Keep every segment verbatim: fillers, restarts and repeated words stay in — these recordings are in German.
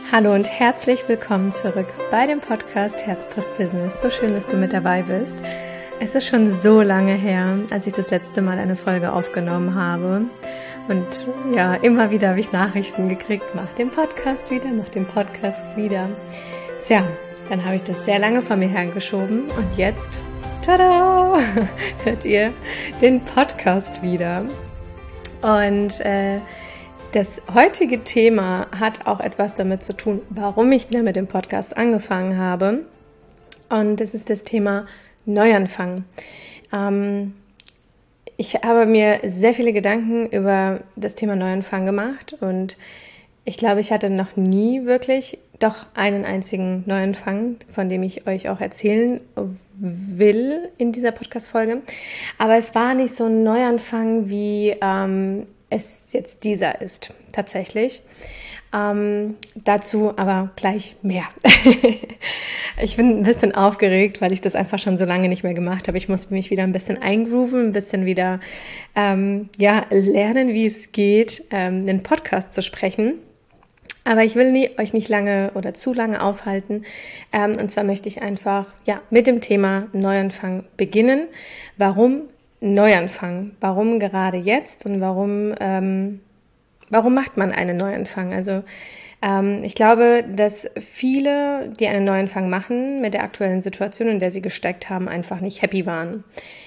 Hallo und herzlich willkommen zurück bei dem Podcast Herz trifft Business. So schön, dass du mit dabei bist. Es ist schon so lange her, als ich das letzte Mal eine Folge aufgenommen habe. Und ja, immer wieder habe ich Nachrichten gekriegt, mach den Podcast wieder, mach den Podcast wieder. Tja, dann habe ich das sehr lange von mir hergeschoben und jetzt, tada, hört ihr den Podcast wieder. Und äh, das heutige Thema hat auch etwas damit zu tun, warum ich wieder mit dem Podcast angefangen habe. Und das ist das Thema Neuanfang. Ähm, ich habe mir sehr viele Gedanken über das Thema Neuanfang gemacht und ich glaube, ich hatte noch nie wirklich doch einen einzigen Neuanfang, von dem ich euch auch erzählen will in dieser Podcast-Folge. Aber es war nicht so ein Neuanfang, wie ähm, es jetzt dieser ist, tatsächlich. Ähm, dazu aber gleich mehr. Ich bin ein bisschen aufgeregt, weil ich das einfach schon so lange nicht mehr gemacht habe. Ich muss mich wieder ein bisschen eingrooven, ein bisschen wieder ähm, ja, lernen, wie es geht, ähm, einen Podcast zu sprechen. Aber ich will nie, euch nicht lange oder zu lange aufhalten. Ähm, und zwar möchte ich einfach ja, mit dem Thema Neuanfang beginnen. Warum Neuanfang? Warum gerade jetzt und warum, ähm, warum macht man einen Neuanfang? Also ähm, ich glaube, dass viele, die einen Neuanfang machen, mit der aktuellen Situation, in der sie gesteckt haben, einfach nicht happy waren.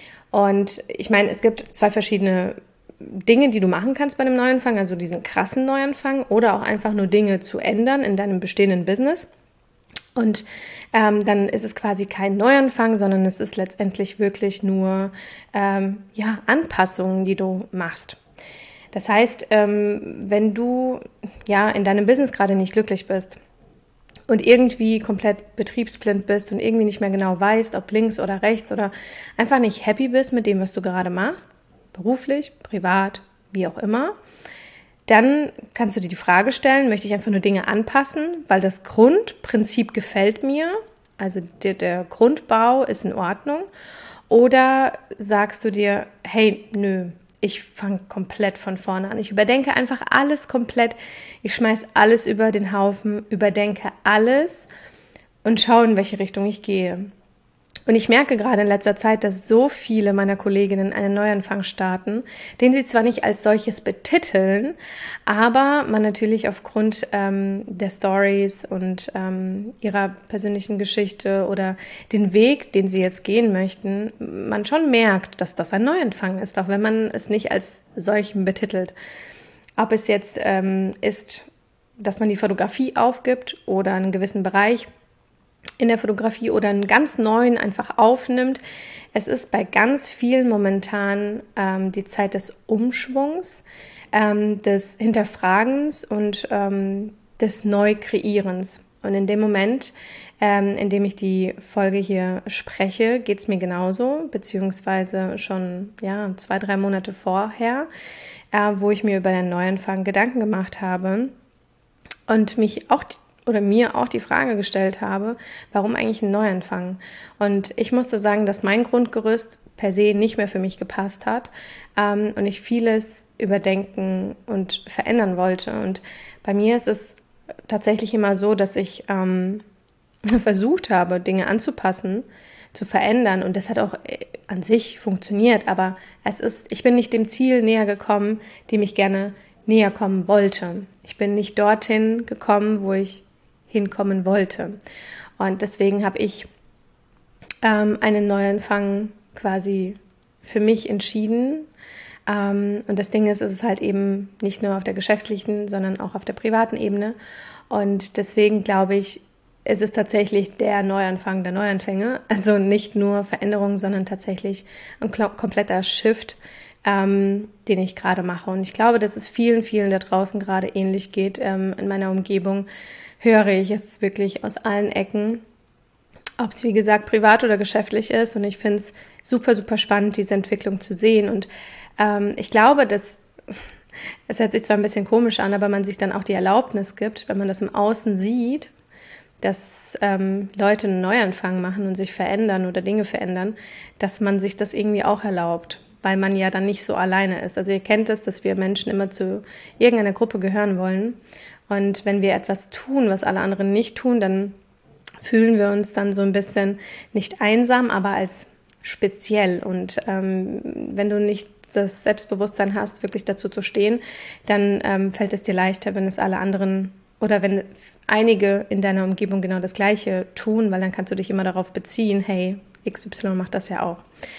Und ich meine, es gibt zwei verschiedene Dinge, die du machen kannst bei einem Neuanfang, also diesen krassen Neuanfang oder auch einfach nur Dinge zu ändern in deinem bestehenden Business. Und ähm, dann ist es quasi kein Neuanfang, sondern es ist letztendlich wirklich nur ähm, ja, Anpassungen, die du machst. Das heißt, ähm, wenn du ja in deinem Business gerade nicht glücklich bist und irgendwie komplett betriebsblind bist und irgendwie nicht mehr genau weißt, ob links oder rechts oder einfach nicht happy bist mit dem, was du gerade machst, beruflich, privat, wie auch immer, dann kannst du dir die Frage stellen, möchte ich einfach nur Dinge anpassen, weil das Grundprinzip gefällt mir, also der, der Grundbau ist in Ordnung, oder sagst du dir, hey, nö, ich fange komplett von vorne an, ich überdenke einfach alles komplett, ich schmeiß alles über den Haufen, überdenke alles und schaue, in welche Richtung ich gehe. Und ich merke gerade in letzter Zeit, dass so viele meiner Kolleginnen einen Neuanfang starten, den sie zwar nicht als solches betiteln, aber man natürlich aufgrund ähm, der Stories und ähm, ihrer persönlichen Geschichte oder den Weg, den sie jetzt gehen möchten, man schon merkt, dass das ein Neuanfang ist, auch wenn man es nicht als solchen betitelt. Ob es jetzt ähm, ist, dass man die Fotografie aufgibt oder einen gewissen Bereich in der Fotografie oder einen ganz neuen einfach aufnimmt. Es ist bei ganz vielen momentan ähm, die Zeit des Umschwungs, ähm, des Hinterfragens und ähm, des Neukreierens. Und in dem Moment, ähm, in dem ich die Folge hier spreche, geht es mir genauso, beziehungsweise schon ja, zwei, drei Monate vorher, äh, wo ich mir über den Neuanfang Gedanken gemacht habe und mich auch oder mir auch die Frage gestellt habe, warum eigentlich ein Neuanfang? Und ich musste sagen, dass mein Grundgerüst per se nicht mehr für mich gepasst hat ähm, und ich vieles überdenken und verändern wollte. Und bei mir ist es tatsächlich immer so, dass ich ähm, versucht habe, Dinge anzupassen, zu verändern und das hat auch an sich funktioniert, aber es ist, ich bin nicht dem Ziel näher gekommen, dem ich gerne näher kommen wollte. Ich bin nicht dorthin gekommen, wo ich hinkommen wollte. Und deswegen habe ich ähm, einen Neuanfang quasi für mich entschieden. Ähm, und das Ding ist, es ist halt eben nicht nur auf der geschäftlichen, sondern auch auf der privaten Ebene. Und deswegen glaube ich, es ist tatsächlich der Neuanfang der Neuanfänge. Also nicht nur Veränderung, sondern tatsächlich ein kompletter Shift, ähm, den ich gerade mache. Und ich glaube, dass es vielen, vielen da draußen gerade ähnlich geht. Ähm, in meiner Umgebung höre ich es wirklich aus allen Ecken, ob es wie gesagt privat oder geschäftlich ist. Und ich finde es super, super spannend, diese Entwicklung zu sehen. Und ähm, ich glaube, dass, es hört sich zwar ein bisschen komisch an, aber man sich dann auch die Erlaubnis gibt, wenn man das im Außen sieht, dass ähm, Leute einen Neuanfang machen und sich verändern oder Dinge verändern, dass man sich das irgendwie auch erlaubt. weil man ja dann nicht so alleine ist. Also ihr kennt es, dass wir Menschen immer zu irgendeiner Gruppe gehören wollen. Und wenn wir etwas tun, was alle anderen nicht tun, dann fühlen wir uns dann so ein bisschen nicht einsam, aber als speziell. Und ähm, wenn du nicht das Selbstbewusstsein hast, wirklich dazu zu stehen, dann ähm, fällt es dir leichter, wenn es alle anderen oder wenn einige in deiner Umgebung genau das Gleiche tun, weil dann kannst du dich immer darauf beziehen, hey, X Y macht das ja auch.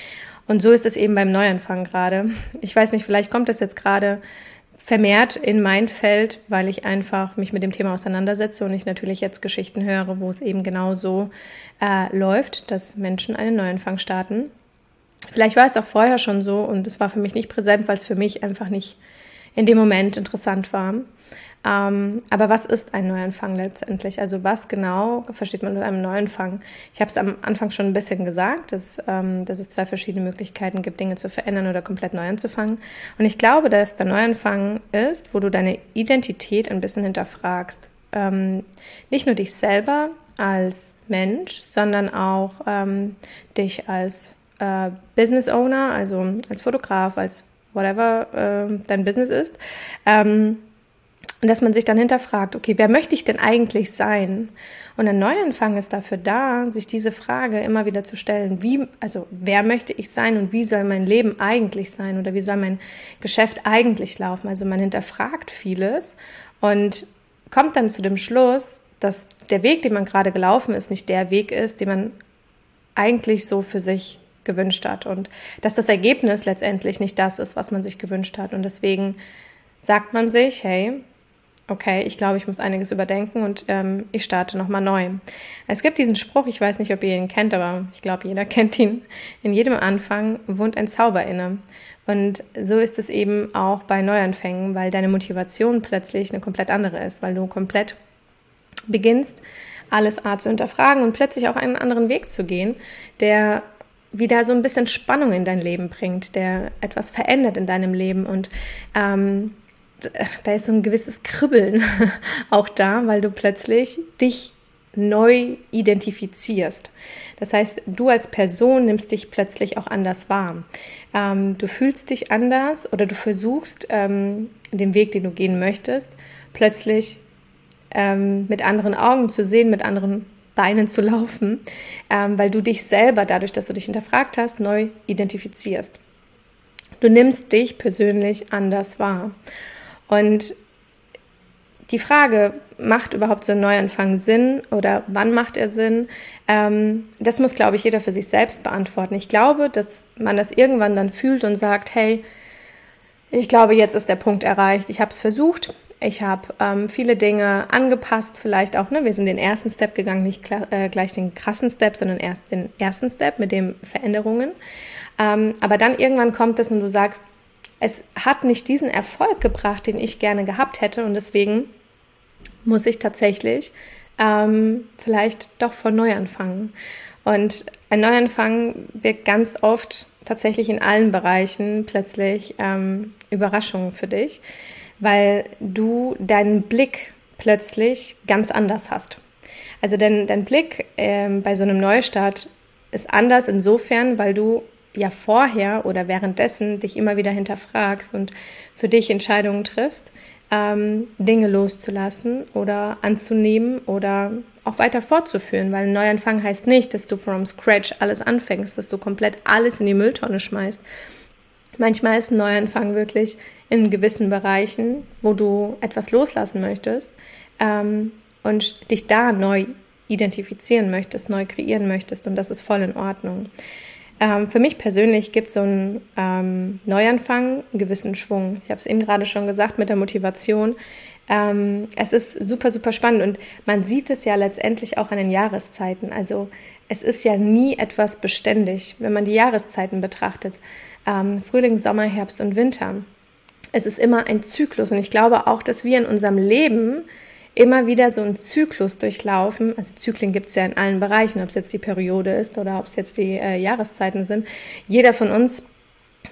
Und so ist es eben beim Neuanfang gerade. Ich weiß nicht, vielleicht kommt das jetzt gerade vermehrt in mein Feld, weil ich einfach mich mit dem Thema auseinandersetze und ich natürlich jetzt Geschichten höre, wo es eben genau so äh, läuft, dass Menschen einen Neuanfang starten. Vielleicht war es auch vorher schon so und es war für mich nicht präsent, weil es für mich einfach nicht in dem Moment interessant war. Ähm, aber was ist ein Neuanfang letztendlich? Also was genau versteht man mit einem Neuanfang? Ich habe es am Anfang schon ein bisschen gesagt, dass, ähm, dass es zwei verschiedene Möglichkeiten gibt, Dinge zu verändern oder komplett neu anzufangen. Und ich glaube, dass der Neuanfang ist, wo du deine Identität ein bisschen hinterfragst. Ähm, nicht nur dich selber als Mensch, sondern auch ähm, dich als äh, Business Owner, also als Fotograf, als whatever äh, dein Business ist. Ähm, Und dass man sich dann hinterfragt, okay, wer möchte ich denn eigentlich sein? Und ein Neuanfang ist dafür da, sich diese Frage immer wieder zu stellen, wie, also wer möchte ich sein und wie soll mein Leben eigentlich sein oder wie soll mein Geschäft eigentlich laufen? Also man hinterfragt vieles und kommt dann zu dem Schluss, dass der Weg, den man gerade gelaufen ist, nicht der Weg ist, den man eigentlich so für sich gewünscht hat und dass das Ergebnis letztendlich nicht das ist, was man sich gewünscht hat. Und deswegen sagt man sich, hey, okay, ich glaube, ich muss einiges überdenken und ähm, ich starte nochmal neu. Es gibt diesen Spruch, ich weiß nicht, ob ihr ihn kennt, aber ich glaube, jeder kennt ihn. In jedem Anfang wohnt ein Zauber inne. Und so ist es eben auch bei Neuanfängen, weil deine Motivation plötzlich eine komplett andere ist, weil du komplett beginnst, alles A zu hinterfragen und plötzlich auch einen anderen Weg zu gehen, der wieder so ein bisschen Spannung in dein Leben bringt, der etwas verändert in deinem Leben und ähm, da ist so ein gewisses Kribbeln auch da, weil du plötzlich dich neu identifizierst. Das heißt, du als Person nimmst dich plötzlich auch anders wahr. Ähm, du fühlst dich anders oder du versuchst, ähm, den Weg, den du gehen möchtest, plötzlich ähm, mit anderen Augen zu sehen, mit anderen Beinen zu laufen, ähm, weil du dich selber, dadurch, dass du dich hinterfragt hast, neu identifizierst. Du nimmst dich persönlich anders wahr. Und die Frage, macht überhaupt so ein Neuanfang Sinn oder wann macht er Sinn, ähm, das muss, glaube ich, jeder für sich selbst beantworten. Ich glaube, dass man das irgendwann dann fühlt und sagt, hey, ich glaube, jetzt ist der Punkt erreicht. Ich habe es versucht, ich habe ähm, viele Dinge angepasst, vielleicht auch, ne, wir sind den ersten Step gegangen, nicht klar, äh, gleich den krassen Step, sondern erst den ersten Step mit den Veränderungen. Ähm, aber dann irgendwann kommt es und du sagst, es hat nicht diesen Erfolg gebracht, den ich gerne gehabt hätte und deswegen muss ich tatsächlich ähm, vielleicht doch von neu anfangen. Und ein Neuanfang wird ganz oft tatsächlich in allen Bereichen plötzlich ähm, Überraschungen für dich, weil du deinen Blick plötzlich ganz anders hast. Also dein, dein Blick ähm, bei so einem Neustart ist anders insofern, weil du ja vorher oder währenddessen dich immer wieder hinterfragst und für dich Entscheidungen triffst, ähm, Dinge loszulassen oder anzunehmen oder auch weiter fortzuführen, weil ein Neuanfang heißt nicht, dass du from scratch alles anfängst, dass du komplett alles in die Mülltonne schmeißt. Manchmal ist ein Neuanfang wirklich in gewissen Bereichen, wo du etwas loslassen möchtest ähm, und dich da neu identifizieren möchtest, neu kreieren möchtest und das ist voll in Ordnung. Ähm, für mich persönlich gibt so ein ähm, Neuanfang einen gewissen Schwung. Ich habe es eben gerade schon gesagt mit der Motivation. Ähm, es ist super, super spannend und man sieht es ja letztendlich auch an den Jahreszeiten. Also es ist ja nie etwas beständig, wenn man die Jahreszeiten betrachtet. Ähm, Frühling, Sommer, Herbst und Winter. Es ist immer ein Zyklus und ich glaube auch, dass wir in unserem Leben immer wieder so einen Zyklus durchlaufen. Also Zyklen gibt es ja in allen Bereichen, ob es jetzt die Periode ist oder ob es jetzt die äh, Jahreszeiten sind. Jeder von uns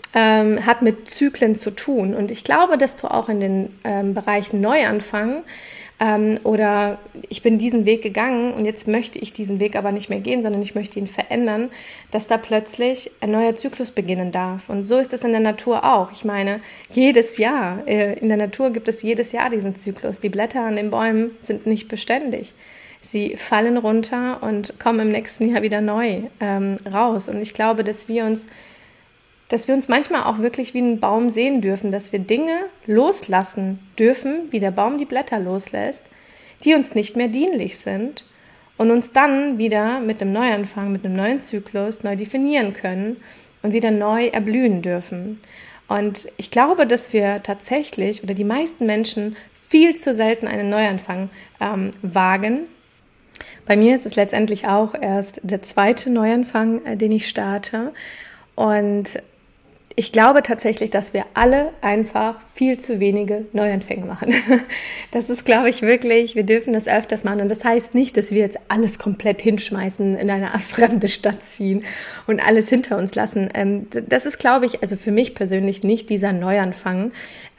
ähm, hat mit Zyklen zu tun. Und ich glaube, dass du auch in den ähm, Bereichen Neuanfang ähm, oder ich bin diesen Weg gegangen und jetzt möchte ich diesen Weg aber nicht mehr gehen, sondern ich möchte ihn verändern, dass da plötzlich ein neuer Zyklus beginnen darf. Und so ist es in der Natur auch. Ich meine, jedes Jahr, äh, in der Natur gibt es jedes Jahr diesen Zyklus. Die Blätter an den Bäumen sind nicht beständig. Sie fallen runter und kommen im nächsten Jahr wieder neu ähm, raus. Und ich glaube, dass wir uns dass wir uns manchmal auch wirklich wie ein Baum sehen dürfen, dass wir Dinge loslassen dürfen, wie der Baum die Blätter loslässt, die uns nicht mehr dienlich sind und uns dann wieder mit einem Neuanfang, mit einem neuen Zyklus neu definieren können und wieder neu erblühen dürfen. Und ich glaube, dass wir tatsächlich oder die meisten Menschen viel zu selten einen Neuanfang ähm, wagen. Bei mir ist es letztendlich auch erst der zweite Neuanfang, äh, den ich starte. Und ich glaube tatsächlich, dass wir alle einfach viel zu wenige Neuanfänge machen. Das ist, glaube ich, wirklich, wir dürfen das öfters machen. Und das heißt nicht, dass wir jetzt alles komplett hinschmeißen, in eine fremde Stadt ziehen und alles hinter uns lassen. Das ist, glaube ich, also für mich persönlich nicht dieser Neuanfang,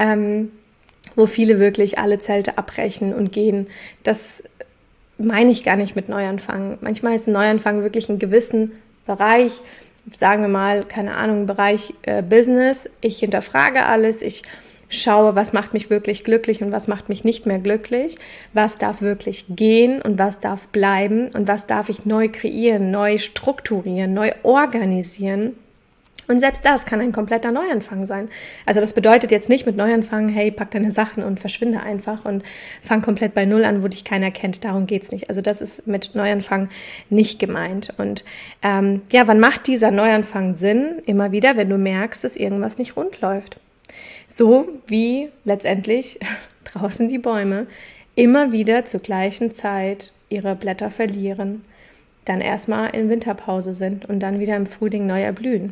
wo viele wirklich alle Zelte abbrechen und gehen. Das meine ich gar nicht mit Neuanfang. Manchmal ist ein Neuanfang wirklich einen gewissen Bereich, sagen wir mal, keine Ahnung, Bereich äh, Business. Ich hinterfrage alles, ich schaue, was macht mich wirklich glücklich und was macht mich nicht mehr glücklich, was darf wirklich gehen und was darf bleiben und was darf ich neu kreieren, neu strukturieren, neu organisieren. Und selbst das kann ein kompletter Neuanfang sein. Also das bedeutet jetzt nicht mit Neuanfang, hey, pack deine Sachen und verschwinde einfach und fang komplett bei Null an, wo dich keiner kennt. Darum geht's nicht. Also das ist mit Neuanfang nicht gemeint. Und ähm, ja, wann macht dieser Neuanfang Sinn? Immer wieder, wenn du merkst, dass irgendwas nicht rund läuft. So wie letztendlich draußen die Bäume immer wieder zur gleichen Zeit ihre Blätter verlieren, dann erstmal in Winterpause sind und dann wieder im Frühling neu erblühen.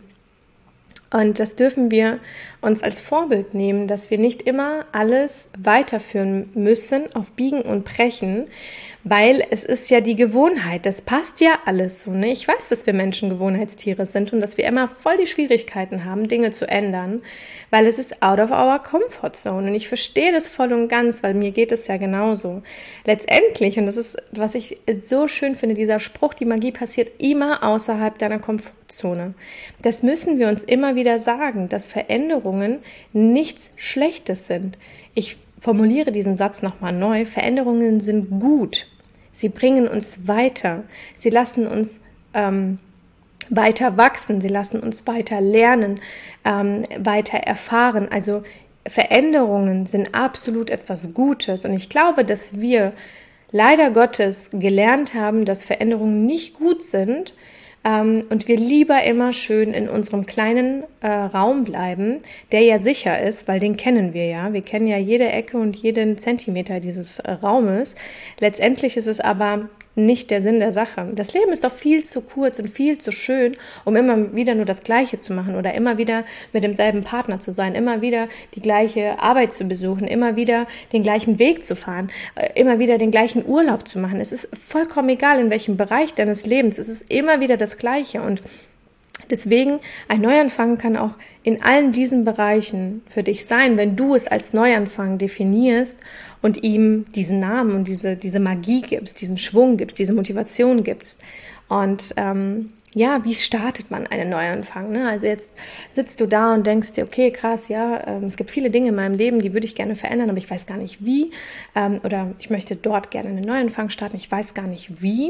Und das dürfen wir uns als Vorbild nehmen, dass wir nicht immer alles weiterführen müssen auf Biegen und Brechen, weil es ist ja die Gewohnheit, das passt ja alles so. Ne? Ich weiß, dass wir Menschen Gewohnheitstiere sind und dass wir immer voll die Schwierigkeiten haben, Dinge zu ändern, weil es ist out of our comfort zone. Und ich verstehe das voll und ganz, weil mir geht es ja genauso. Letztendlich, und das ist, was ich so schön finde, dieser Spruch, die Magie passiert immer außerhalb deiner Komfortzone. Das müssen wir uns immer wieder sagen, dass Veränderungen nichts Schlechtes sind. Ich formuliere diesen Satz nochmal neu. Veränderungen sind gut. Sie bringen uns weiter. Sie lassen uns ähm, weiter wachsen. Sie lassen uns weiter lernen, ähm, weiter erfahren. Also Veränderungen sind absolut etwas Gutes. Und ich glaube, dass wir leider Gottes gelernt haben, dass Veränderungen nicht gut sind, und wir lieber immer schön in unserem kleinen äh, Raum bleiben, der ja sicher ist, weil den kennen wir ja. Wir kennen ja jede Ecke und jeden Zentimeter dieses äh, Raumes. Letztendlich ist es aber nicht der Sinn der Sache. Das Leben ist doch viel zu kurz und viel zu schön, um immer wieder nur das Gleiche zu machen oder immer wieder mit demselben Partner zu sein, immer wieder die gleiche Arbeit zu besuchen, immer wieder den gleichen Weg zu fahren, immer wieder den gleichen Urlaub zu machen. Es ist vollkommen egal, in welchem Bereich deines Lebens. Es ist immer wieder das Gleiche und deswegen, ein Neuanfang kann auch in allen diesen Bereichen für dich sein, wenn du es als Neuanfang definierst und ihm diesen Namen und diese, diese Magie gibst, diesen Schwung gibst, diese Motivation gibst. Und ähm, ja, wie startet man einen Neuanfang? Ne? Also jetzt sitzt du da und denkst dir, okay, krass, ja, ähm, es gibt viele Dinge in meinem Leben, die würde ich gerne verändern, aber ich weiß gar nicht wie. Ähm, oder ich möchte dort gerne einen Neuanfang starten, ich weiß gar nicht wie.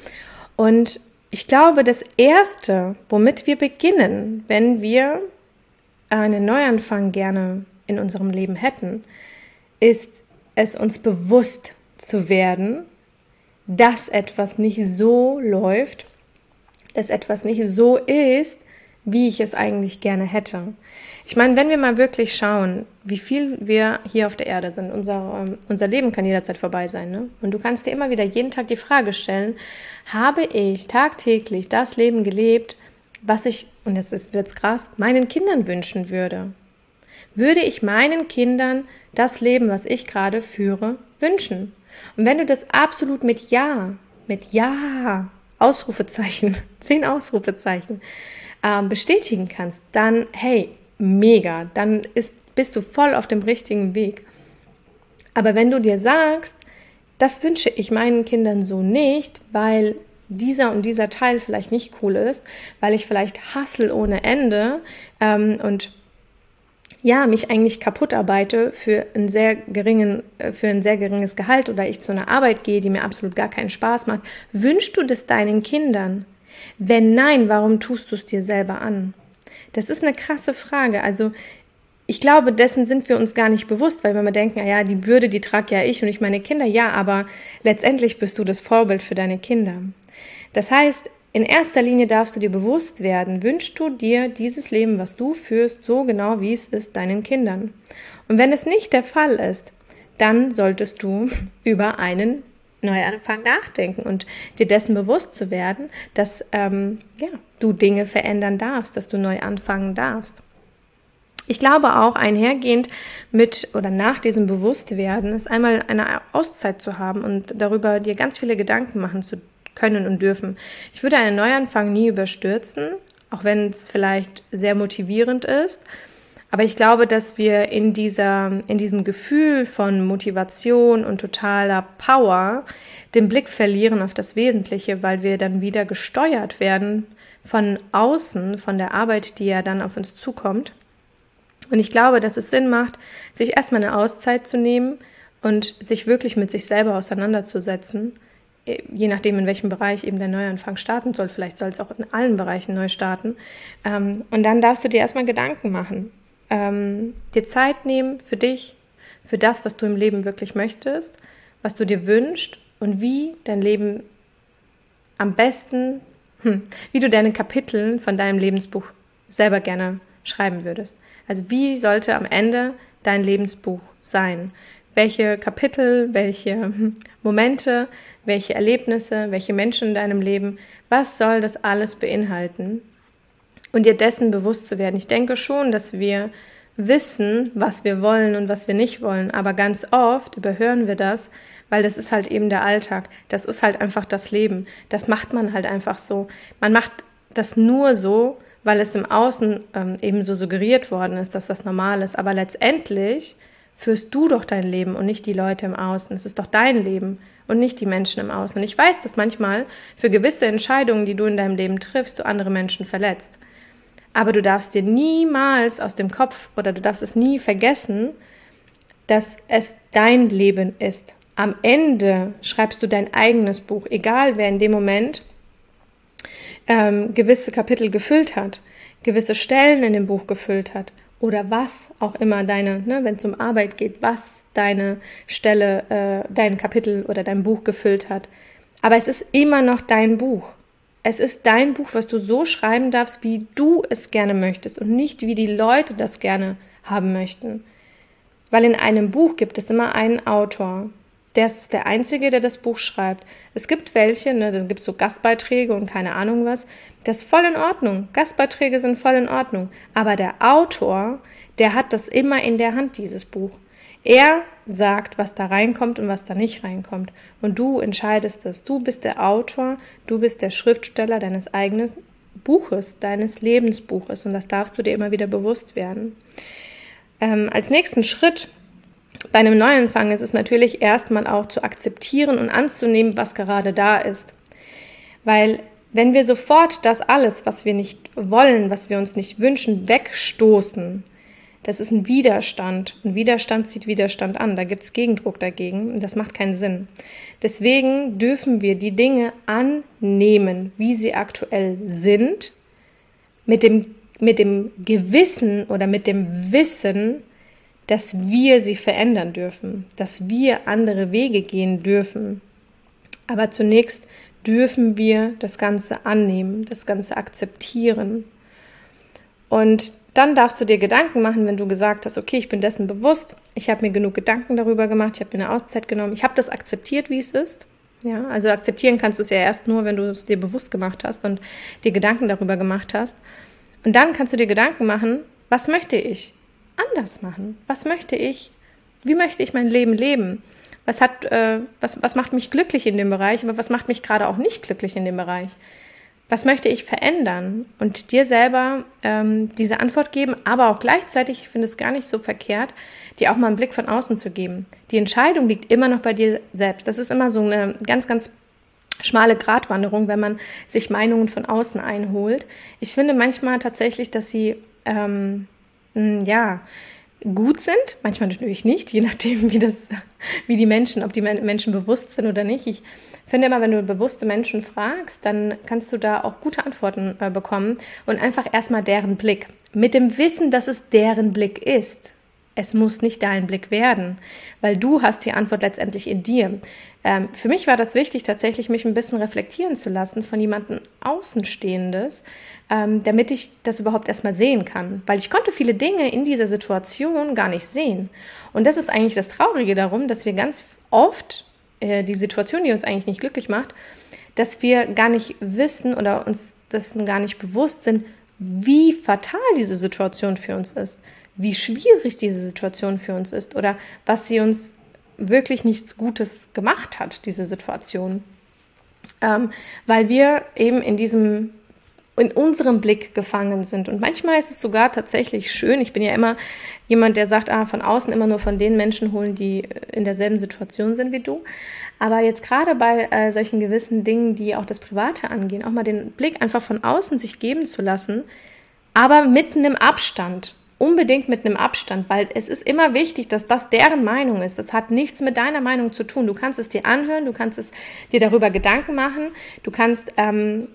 Und ich glaube, das Erste, womit wir beginnen, wenn wir einen Neuanfang gerne in unserem Leben hätten, ist es uns bewusst zu werden, dass etwas nicht so läuft, dass etwas nicht so ist, wie ich es eigentlich gerne hätte. Ich meine, wenn wir mal wirklich schauen, wie viel wir hier auf der Erde sind, unser, unser Leben kann jederzeit vorbei sein, ne? Und du kannst dir immer wieder jeden Tag die Frage stellen, habe ich tagtäglich das Leben gelebt, was ich, und jetzt ist jetzt krass, meinen Kindern wünschen würde? Würde ich meinen Kindern das Leben, was ich gerade führe, wünschen? Und wenn du das absolut mit Ja, mit Ja, Ausrufezeichen, zehn Ausrufezeichen, bestätigen kannst, dann, hey, mega, dann ist, bist du voll auf dem richtigen Weg. Aber wenn du dir sagst, das wünsche ich meinen Kindern so nicht, weil dieser und dieser Teil vielleicht nicht cool ist, weil ich vielleicht hustle ohne Ende ähm, und ja, mich eigentlich kaputt arbeite für einen sehr geringen, für ein sehr geringes Gehalt oder ich zu einer Arbeit gehe, die mir absolut gar keinen Spaß macht. Wünschst du das deinen Kindern? Wenn nein, warum tust du es dir selber an? Das ist eine krasse Frage. Also ich glaube, dessen sind wir uns gar nicht bewusst, weil wenn wir denken, ja, die Bürde, die trage ja ich und nicht meine Kinder. Ja, aber letztendlich bist du das Vorbild für deine Kinder. Das heißt, in erster Linie darfst du dir bewusst werden, wünschst du dir dieses Leben, was du führst, so genau wie es ist, deinen Kindern. Und wenn es nicht der Fall ist, dann solltest du über einen Neuanfang nachdenken und dir dessen bewusst zu werden, dass ähm, ja, du Dinge verändern darfst, dass du neu anfangen darfst. Ich glaube auch, einhergehend mit oder nach diesem Bewusstwerden ist einmal eine Auszeit zu haben und darüber dir ganz viele Gedanken machen zu können und dürfen. Ich würde einen Neuanfang nie überstürzen, auch wenn es vielleicht sehr motivierend ist. Aber ich glaube, dass wir in dieser, in diesem Gefühl von Motivation und totaler Power den Blick verlieren auf das Wesentliche, weil wir dann wieder gesteuert werden von außen, von der Arbeit, die ja dann auf uns zukommt. Und ich glaube, dass es Sinn macht, sich erstmal eine Auszeit zu nehmen und sich wirklich mit sich selber auseinanderzusetzen, je nachdem, in welchem Bereich eben der Neuanfang starten soll. Vielleicht soll es auch in allen Bereichen neu starten. Und dann darfst du dir erstmal Gedanken machen. Ähm, dir Zeit nehmen für dich, für das, was du im Leben wirklich möchtest, was du dir wünschst und wie dein Leben am besten, hm, wie du deine Kapitel von deinem Lebensbuch selber gerne schreiben würdest. Also wie sollte am Ende dein Lebensbuch sein? Welche Kapitel, welche Momente, welche Erlebnisse, welche Menschen in deinem Leben, was soll das alles beinhalten? Und dir dessen bewusst zu werden. Ich denke schon, dass wir wissen, was wir wollen und was wir nicht wollen, aber ganz oft überhören wir das, weil das ist halt eben der Alltag. Das ist halt einfach das Leben. Das macht man halt einfach so. Man macht das nur so, weil es im Außen ähm, eben so suggeriert worden ist, dass das normal ist. Aber letztendlich führst du doch dein Leben und nicht die Leute im Außen. Es ist doch dein Leben und nicht die Menschen im Außen. Und ich weiß, dass manchmal für gewisse Entscheidungen, die du in deinem Leben triffst, du andere Menschen verletzt. Aber du darfst dir niemals aus dem Kopf oder du darfst es nie vergessen, dass es dein Leben ist. Am Ende schreibst du dein eigenes Buch, egal wer in dem Moment ähm, gewisse Kapitel gefüllt hat, gewisse Stellen in dem Buch gefüllt hat oder was auch immer deine, ne, wenn es um Arbeit geht, was deine Stelle, äh, dein Kapitel oder dein Buch gefüllt hat. Aber es ist immer noch dein Buch. Es ist dein Buch, was du so schreiben darfst, wie du es gerne möchtest und nicht, wie die Leute das gerne haben möchten. Weil in einem Buch gibt es immer einen Autor. Der ist der Einzige, der das Buch schreibt. Es gibt welche, ne, da gibt es so Gastbeiträge und keine Ahnung was. Das ist voll in Ordnung. Gastbeiträge sind voll in Ordnung. Aber der Autor, der hat das immer in der Hand, dieses Buch. Er sagt, was da reinkommt und was da nicht reinkommt. Und du entscheidest das. Du bist der Autor, du bist der Schriftsteller deines eigenen Buches, deines Lebensbuches. Und das darfst du dir immer wieder bewusst werden. Ähm, als nächsten Schritt bei einem Neuanfang ist es natürlich erstmal auch zu akzeptieren und anzunehmen, was gerade da ist. Weil wenn wir sofort das alles, was wir nicht wollen, was wir uns nicht wünschen, wegstoßen, das ist ein Widerstand. Und Widerstand zieht Widerstand an. Da gibt es Gegendruck dagegen. Das macht keinen Sinn. Deswegen dürfen wir die Dinge annehmen, wie sie aktuell sind, mit dem, mit dem Gewissen oder mit dem Wissen, dass wir sie verändern dürfen, dass wir andere Wege gehen dürfen. Aber zunächst dürfen wir das Ganze annehmen, das Ganze akzeptieren. Und dann darfst du dir Gedanken machen, wenn du gesagt hast, okay, ich bin dessen bewusst, ich habe mir genug Gedanken darüber gemacht, ich habe mir eine Auszeit genommen, ich habe das akzeptiert, wie es ist. Ja, also akzeptieren kannst du es ja erst nur, wenn du es dir bewusst gemacht hast und dir Gedanken darüber gemacht hast. Und dann kannst du dir Gedanken machen, was möchte ich anders machen? Was möchte ich? Wie möchte ich mein Leben leben? Was hat, äh, was, was macht mich glücklich in dem Bereich, aber was macht mich gerade auch nicht glücklich in dem Bereich? Was möchte ich verändern? Und dir selber ähm, diese Antwort geben, aber auch gleichzeitig, ich finde es gar nicht so verkehrt, dir auch mal einen Blick von außen zu geben. Die Entscheidung liegt immer noch bei dir selbst. Das ist immer so eine ganz, ganz schmale Gratwanderung, wenn man sich Meinungen von außen einholt. Ich finde manchmal tatsächlich, dass sie ähm, ja gut sind, manchmal natürlich nicht, je nachdem, wie das, wie die Menschen, ob die Menschen bewusst sind oder nicht. Ich finde immer, wenn du bewusste Menschen fragst, dann kannst du da auch gute Antworten äh, bekommen und einfach erstmal deren Blick. Mit dem Wissen, dass es deren Blick ist. Es muss nicht dein Blick werden, weil du hast die Antwort letztendlich in dir. Ähm, für mich war das wichtig, tatsächlich mich ein bisschen reflektieren zu lassen von jemandem Außenstehendes, ähm, damit ich das überhaupt erstmal sehen kann. Weil ich konnte viele Dinge in dieser Situation gar nicht sehen. Und das ist eigentlich das Traurige darum, dass wir ganz oft äh, die Situation, die uns eigentlich nicht glücklich macht, dass wir gar nicht wissen oder uns dessen gar nicht bewusst sind, wie fatal diese Situation für uns ist. Wie schwierig diese Situation für uns ist oder was sie uns wirklich nichts Gutes gemacht hat, diese Situation. Ähm, weil wir eben in diesem, in unserem Blick gefangen sind. Und manchmal ist es sogar tatsächlich schön. Ich bin ja immer jemand, der sagt, ah, von außen immer nur von den Menschen holen, die in derselben Situation sind wie du. Aber jetzt gerade bei äh, solchen gewissen Dingen, die auch das Private angehen, auch mal den Blick einfach von außen sich geben zu lassen, aber mit einem Abstand. Unbedingt mit einem Abstand, weil es ist immer wichtig, dass das deren Meinung ist. Das hat nichts mit deiner Meinung zu tun. Du kannst es dir anhören, du kannst es dir darüber Gedanken machen, du kannst ähm,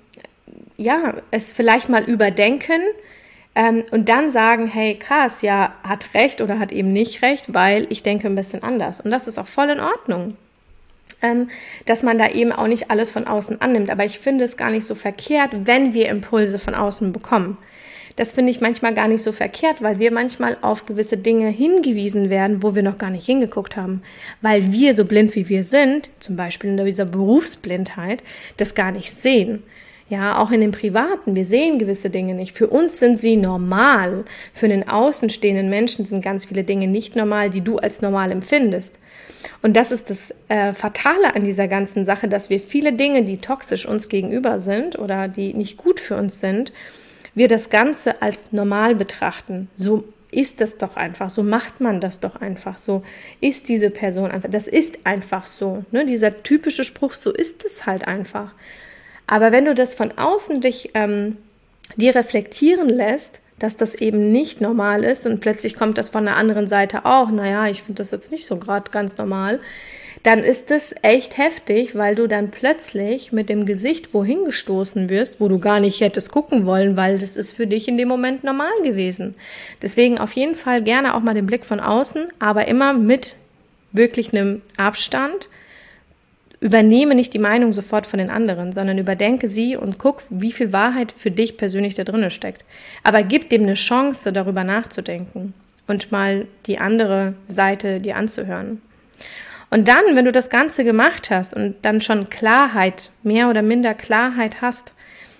ja es vielleicht mal überdenken ähm, und dann sagen, hey krass, ja, hat recht oder hat eben nicht recht, weil ich denke ein bisschen anders. Und das ist auch voll in Ordnung. Ähm, dass man da eben auch nicht alles von außen annimmt. Aber ich finde es gar nicht so verkehrt, wenn wir Impulse von außen bekommen. Das finde ich manchmal gar nicht so verkehrt, weil wir manchmal auf gewisse Dinge hingewiesen werden, wo wir noch gar nicht hingeguckt haben. Weil wir, so blind wie wir sind, zum Beispiel in dieser Berufsblindheit, das gar nicht sehen. Ja, auch in dem Privaten, wir sehen gewisse Dinge nicht. Für uns sind sie normal. Für einen außenstehenden Menschen sind ganz viele Dinge nicht normal, die du als normal empfindest. Und das ist das äh, Fatale an dieser ganzen Sache, dass wir viele Dinge, die toxisch uns gegenüber sind oder die nicht gut für uns sind, wir das Ganze als normal betrachten. So ist das doch einfach, so macht man das doch einfach, so ist diese Person einfach, das ist einfach so. Ne? Dieser typische Spruch, so ist es halt einfach. Aber wenn du das von außen dich ähm, dir reflektieren lässt, dass das eben nicht normal ist und plötzlich kommt das von der anderen Seite auch, naja, ich finde das jetzt nicht so gerade ganz normal, dann ist es echt heftig, weil du dann plötzlich mit dem Gesicht wohin gestoßen wirst, wo du gar nicht hättest gucken wollen, weil das ist für dich in dem Moment normal gewesen. Deswegen auf jeden Fall gerne auch mal den Blick von außen, aber immer mit wirklich einem Abstand. Übernehme nicht die Meinung sofort von den anderen, sondern überdenke sie und guck, wie viel Wahrheit für dich persönlich da drin steckt. Aber gib dem eine Chance, darüber nachzudenken und mal die andere Seite dir anzuhören. Und dann, wenn du das Ganze gemacht hast und dann schon Klarheit, mehr oder minder Klarheit hast,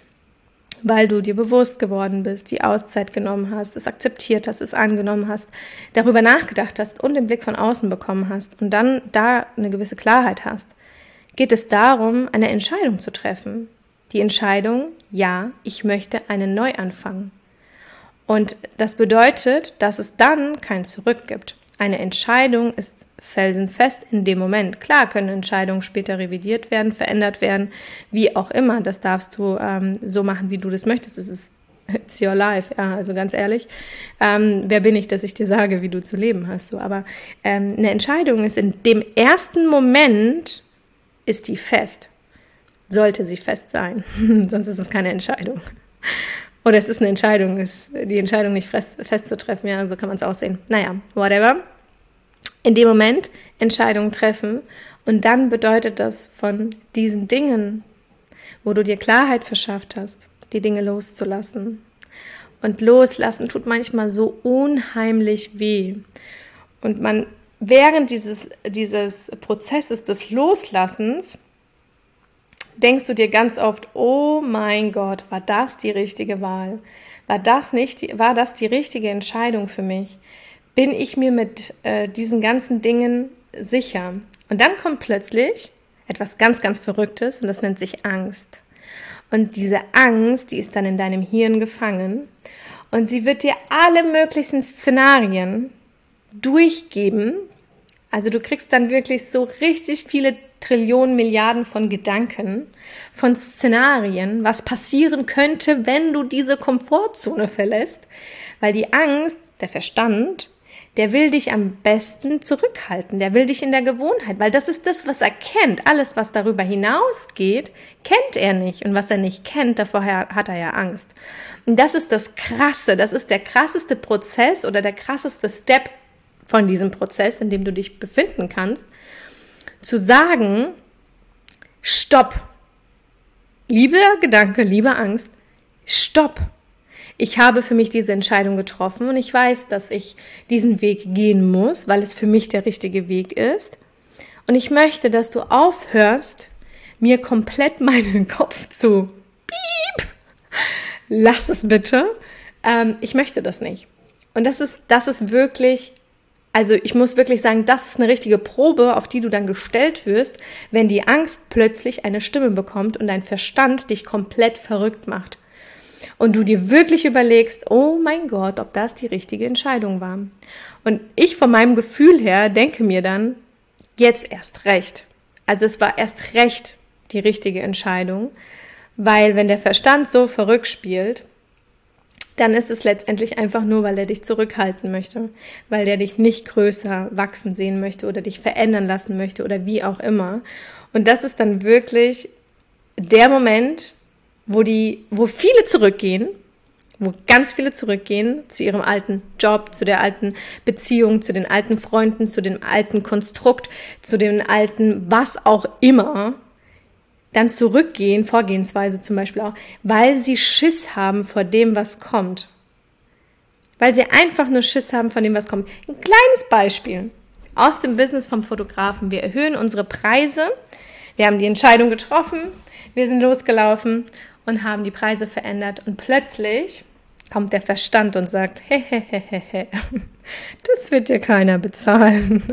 weil du dir bewusst geworden bist, die Auszeit genommen hast, es akzeptiert hast, es angenommen hast, darüber nachgedacht hast und den Blick von außen bekommen hast und dann da eine gewisse Klarheit hast, geht es darum, eine Entscheidung zu treffen. Die Entscheidung, ja, ich möchte einen Neuanfang. Und das bedeutet, dass es dann kein Zurück gibt. Eine Entscheidung ist felsenfest in dem Moment. Klar können Entscheidungen später revidiert werden, verändert werden, wie auch immer. Das darfst du ähm, so machen, wie du das möchtest. Es ist it's your life, ja, also ganz ehrlich. Ähm, wer bin ich, dass ich dir sage, wie du zu leben hast? So, aber ähm, eine Entscheidung ist in dem ersten Moment, ist die fest. Sollte sie fest sein. Sonst ist es keine Entscheidung. Oder es ist eine Entscheidung, ist die Entscheidung nicht fest, festzutreffen, ja, so kann man es auch sehen. Naja, whatever. In dem Moment Entscheidungen treffen und dann bedeutet das von diesen Dingen, wo du dir Klarheit verschafft hast, die Dinge loszulassen. Und loslassen tut manchmal so unheimlich weh. Und man, während dieses, dieses Prozesses des Loslassens, denkst du dir ganz oft, oh mein Gott, war das die richtige Wahl? War das nicht, die, war das die richtige Entscheidung für mich? Bin ich mir mit äh, diesen ganzen Dingen sicher? Und dann kommt plötzlich etwas ganz, ganz Verrücktes und das nennt sich Angst. Und diese Angst, die ist dann in deinem Hirn gefangen und sie wird dir alle möglichen Szenarien durchgeben. Also du kriegst dann wirklich so richtig viele Trillionen, Milliarden von Gedanken, von Szenarien, was passieren könnte, wenn du diese Komfortzone verlässt, weil die Angst, der Verstand, der will dich am besten zurückhalten, der will dich in der Gewohnheit, weil das ist das, was er kennt. Alles, was darüber hinausgeht, kennt er nicht. Und was er nicht kennt, davor hat er ja Angst. Und das ist das Krasse, das ist der krasseste Prozess oder der krasseste Step von diesem Prozess, in dem du dich befinden kannst, zu sagen, stopp, lieber Gedanke, liebe Angst, stopp. Ich habe für mich diese Entscheidung getroffen und ich weiß, dass ich diesen Weg gehen muss, weil es für mich der richtige Weg ist. Und ich möchte, dass du aufhörst, mir komplett meinen Kopf zu piep. Lass es bitte. Ähm, ich möchte das nicht. Und das ist, das ist wirklich, also ich muss wirklich sagen, das ist eine richtige Probe, auf die du dann gestellt wirst, wenn die Angst plötzlich eine Stimme bekommt und dein Verstand dich komplett verrückt macht. Und du dir wirklich überlegst, oh mein Gott, ob das die richtige Entscheidung war. Und ich von meinem Gefühl her denke mir dann, jetzt erst recht. Also es war erst recht die richtige Entscheidung, weil wenn der Verstand so verrückt spielt, dann ist es letztendlich einfach nur, weil er dich zurückhalten möchte, weil er dich nicht größer wachsen sehen möchte oder dich verändern lassen möchte oder wie auch immer. Und das ist dann wirklich der Moment, wo die, wo viele zurückgehen, wo ganz viele zurückgehen zu ihrem alten Job, zu der alten Beziehung, zu den alten Freunden, zu dem alten Konstrukt, zu den alten was auch immer, dann zurückgehen, Vorgehensweise zum Beispiel auch, weil sie Schiss haben vor dem, was kommt. Weil sie einfach nur Schiss haben von dem, was kommt. Ein kleines Beispiel aus dem Business vom Fotografen. Wir erhöhen unsere Preise. Wir haben die Entscheidung getroffen. Wir sind losgelaufen und haben die Preise verändert. Und plötzlich kommt der Verstand und sagt, hehehehe, das wird dir keiner bezahlen.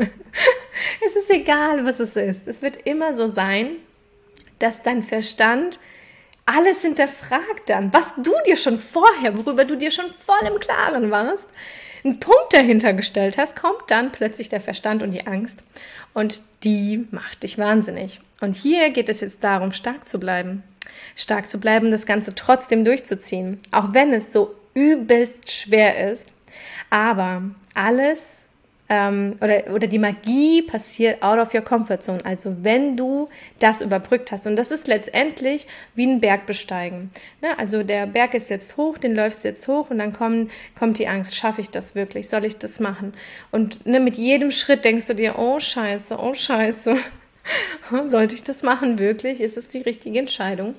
Es ist egal, was es ist. Es wird immer so sein, dass dein Verstand alles hinterfragt dann, was du dir schon vorher, worüber du dir schon voll im Klaren warst, einen Punkt dahinter gestellt hast, kommt dann plötzlich der Verstand und die Angst und die macht dich wahnsinnig. Und hier geht es jetzt darum, stark zu bleiben. Stark zu bleiben, das Ganze trotzdem durchzuziehen, auch wenn es so übelst schwer ist. Aber alles ähm, oder, oder die Magie passiert out of your comfort zone. Also wenn du das überbrückt hast. Und das ist letztendlich wie ein Berg besteigen. Ne? Also der Berg ist jetzt hoch, den läufst du jetzt hoch und dann kommt, kommt die Angst, schaffe ich das wirklich? Soll ich das machen? Und ne, mit jedem Schritt denkst du dir, oh scheiße, oh scheiße. Sollte ich das machen wirklich? Ist es die richtige Entscheidung?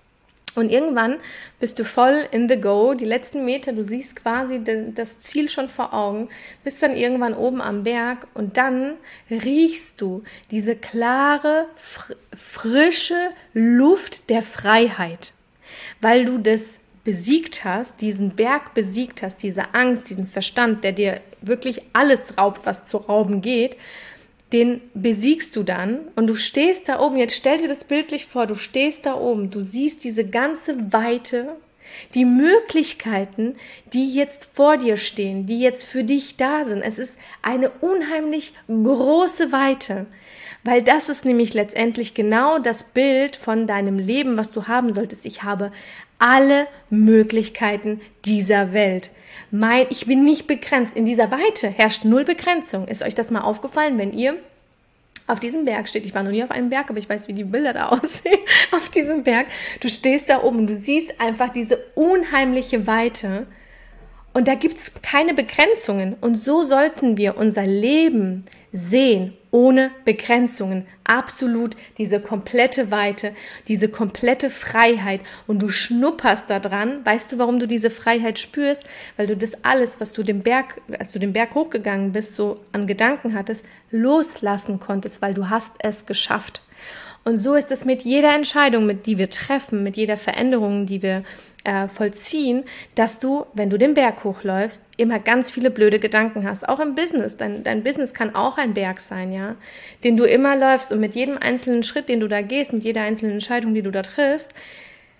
Und irgendwann bist du voll in the go, die letzten Meter, du siehst quasi das Ziel schon vor Augen, bist dann irgendwann oben am Berg und dann riechst du diese klare, fr- frische Luft der Freiheit, weil du das besiegt hast, diesen Berg besiegt hast, diese Angst, diesen Verstand, der dir wirklich alles raubt, was zu rauben geht, den besiegst du dann und du stehst da oben. Jetzt stell dir das bildlich vor, du stehst da oben, du siehst diese ganze Weite, die Möglichkeiten, die jetzt vor dir stehen, die jetzt für dich da sind. Es ist eine unheimlich große Weite, weil das ist nämlich letztendlich genau das Bild von deinem Leben, was du haben solltest. Ich habe alle Möglichkeiten dieser Welt. Mein, ich bin nicht begrenzt. In dieser Weite herrscht null Begrenzung. Ist euch das mal aufgefallen, wenn ihr auf diesem Berg steht? Ich war noch nie auf einem Berg, aber ich weiß, wie die Bilder da aussehen auf diesem Berg. Du stehst da oben und du siehst einfach diese unheimliche Weite und da gibt es keine Begrenzungen. Und so sollten wir unser Leben sehen, ohne Begrenzungen, absolut diese komplette Weite, diese komplette Freiheit und du schnupperst da dran. Weißt du, warum du diese Freiheit spürst? Weil du das alles, was du den Berg, als du den Berg hochgegangen bist, so an Gedanken hattest, loslassen konntest, weil du hast es geschafft. Und so ist es mit jeder Entscheidung, mit die wir treffen, mit jeder Veränderung, die wir äh, vollziehen, dass du, wenn du den Berg hochläufst, immer ganz viele blöde Gedanken hast. Auch im Business. Dein, dein Business kann auch ein Berg sein, ja, den du immer läufst und mit jedem einzelnen Schritt, den du da gehst, mit jeder einzelnen Entscheidung, die du da triffst,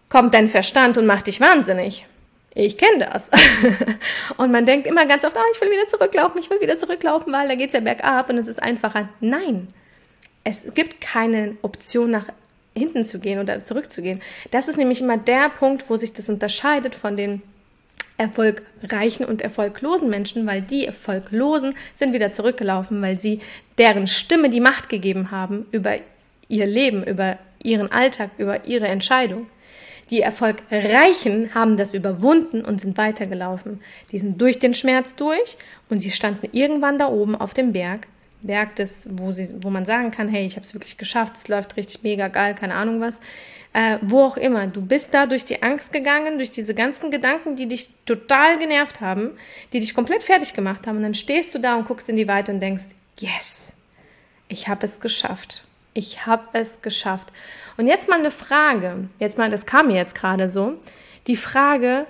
kommt dein Verstand und macht dich wahnsinnig. Ich kenne das. Und man denkt immer ganz oft, oh, ich will wieder zurücklaufen, ich will wieder zurücklaufen, weil da geht es ja bergab und es ist einfacher. Nein, es gibt keine Option, nach hinten zu gehen oder zurückzugehen. Das ist nämlich immer der Punkt, wo sich das unterscheidet von den erfolgreichen und erfolglosen Menschen, weil die Erfolglosen sind wieder zurückgelaufen, weil sie deren Stimme die Macht gegeben haben über ihr Leben, über ihren Alltag, über ihre Entscheidung. Die Erfolgreichen haben das überwunden und sind weitergelaufen. Die sind durch den Schmerz durch und sie standen irgendwann da oben auf dem Berg, Berg des, wo, sie, wo man sagen kann, hey, ich habe es wirklich geschafft, es läuft richtig mega geil, keine Ahnung was. Äh, wo auch immer, du bist da durch die Angst gegangen, durch diese ganzen Gedanken, die dich total genervt haben, die dich komplett fertig gemacht haben und dann stehst du da und guckst in die Weite und denkst, yes, ich habe es geschafft, ich habe es geschafft. Und jetzt mal eine Frage, jetzt mal, das kam mir jetzt gerade so, die Frage,